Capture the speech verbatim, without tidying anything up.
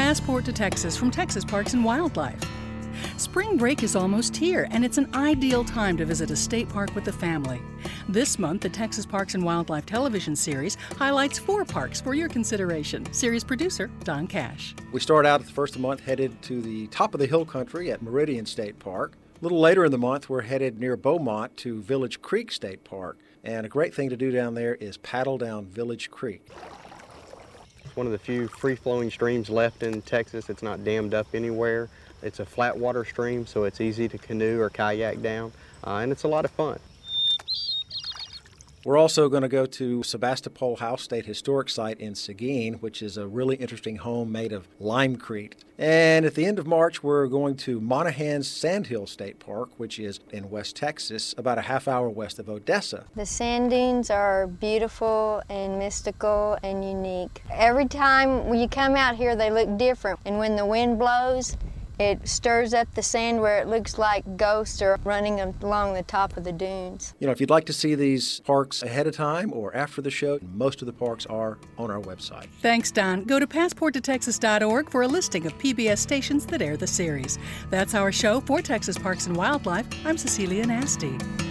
Passport to Texas from Texas Parks and Wildlife. Spring break is almost here, and it's an ideal time to visit a state park with the family. This month, the Texas Parks and Wildlife television series highlights four parks for your consideration. Series producer, Don Cash. We start out at the first of the month headed to the top of the hill country at Meridian State Park. A little later in the month, we're headed near Beaumont to Village Creek State Park. And a great thing to do down there is paddle down Village Creek. It's one of the few free-flowing streams left in Texas. It's not dammed up anywhere. It's a flat water stream, so it's easy to canoe or kayak down, uh, and it's a lot of fun. We're also going to go to Sebastopol House State Historic Site in Seguin, which is a really interesting home made of limecrete. And at the end of March, we're going to Monahans Sandhill State Park, which is in West Texas, about a half hour west of Odessa. The sand dunes are beautiful and mystical and unique. Every time when you come out here, they look different. And when the wind blows, it stirs up the sand where it looks like ghosts are running along the top of the dunes. You know, if you'd like to see these parks ahead of time or after the show, most of the parks are on our website. Thanks, Don. Go to passport to texas dot org for a listing of P B S stations that air the series. That's our show for Texas Parks and Wildlife. I'm Cecilia Nasty.